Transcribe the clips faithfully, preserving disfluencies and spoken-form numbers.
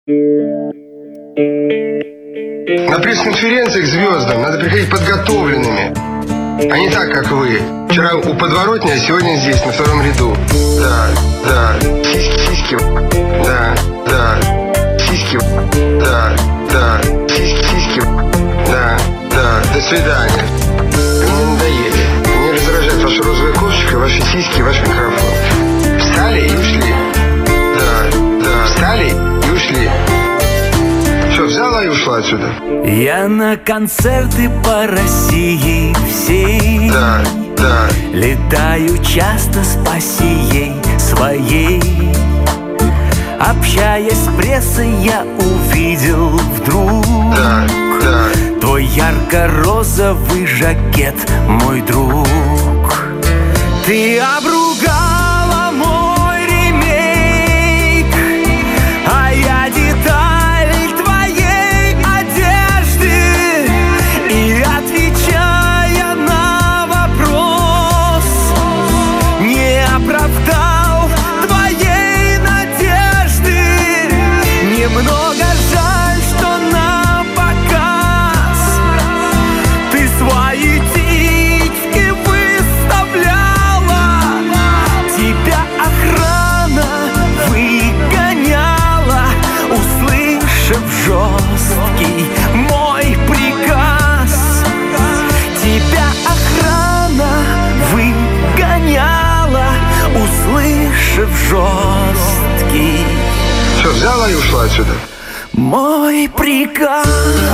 На пресс-конференции к звездам надо приходить подготовленными, а не так, как вы. Вчера у подворотни, а сегодня здесь, на втором ряду. Да, да, сиськи, сиськи, да, да, сиськи, да, да, сиськи, сиськи, да, да, до свидания. Вы мне надоели. Мне раздражает ваша розовая кофточка, ваши сиськи и ваш микрофон. Встали и ушли. Да, да, встали и ушли. Что, взяла и ушла отсюда? Я на концерты по России всей, да, да. Летаю часто с пассией своей. Общаясь с прессой, я увидел вдруг, да, да. Твой ярко-розовый жакет, мой друг. Ты обругала мой ремейк, а я деталь твоей одежды. И отвечая на вопрос, не оправдал твоей надежды. Немного жаль, что на показ ты свои титьки выставляла. Тебя охрана выгоняла, услышав жесткий мой приказ. Тебя охрана выгоняла, услышав жесткий. Что, взяла и ушла отсюда? Мой приказ.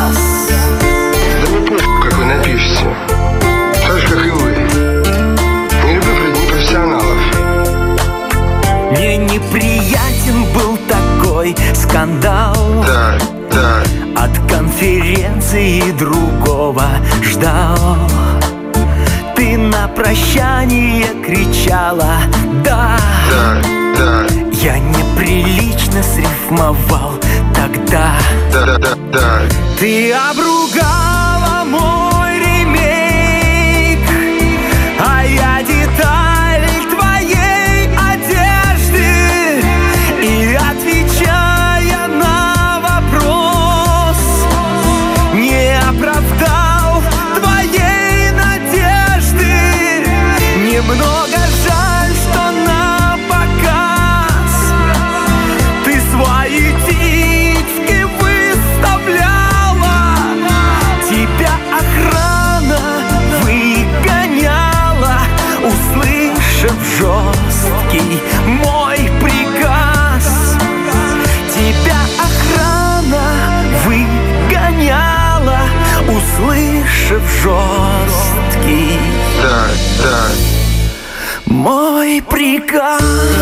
Да мне пофиг, как вы напишете. Так же, как и вы. Не люблю непрофессионалов. Мне неприятен был такой скандал. Да, да. От конференции другого ждал. Ты на прощание кричала «да». Да, да. Я неприлично срифмовал тогда. Да, да, да, да. Ты обругала мой ремейк, а я деталь твоей одежды. И отвечая на вопрос, не оправдал твоей надежды. Немного жаль, что на показ ты свои титьки выставляла. Тебя охрана выгоняла, услышав жесткий мой приказ. Тебя охрана выгоняла, услышав жесткий Да, да. мой приказ.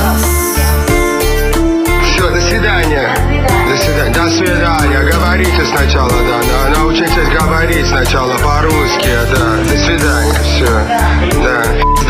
Все, до свидания. До свидания. До свидания. Говорите сначала, да. да. Научитесь говорить сначала по-русски, да. До свидания. Все. Да.